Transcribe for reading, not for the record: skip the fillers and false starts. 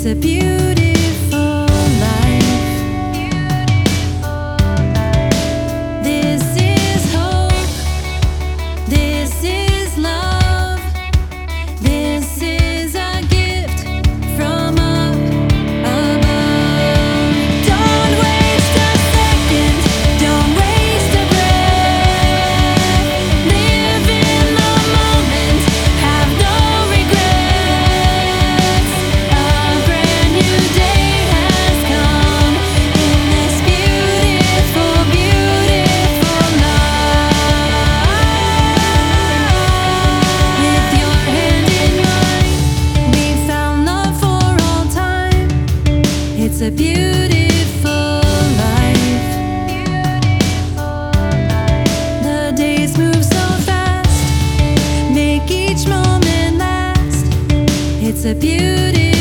a beautiful life. This is hope. This is love. This is a gift from up above. Don't waste a second. Don't waste a breath. Live in the moment. Have no regrets. A brand new day has come in this beautiful, beautiful life. With your hand in mine, we found love for all time. It's a beautiful life. The days move so fast, make each moment last. It's a beautiful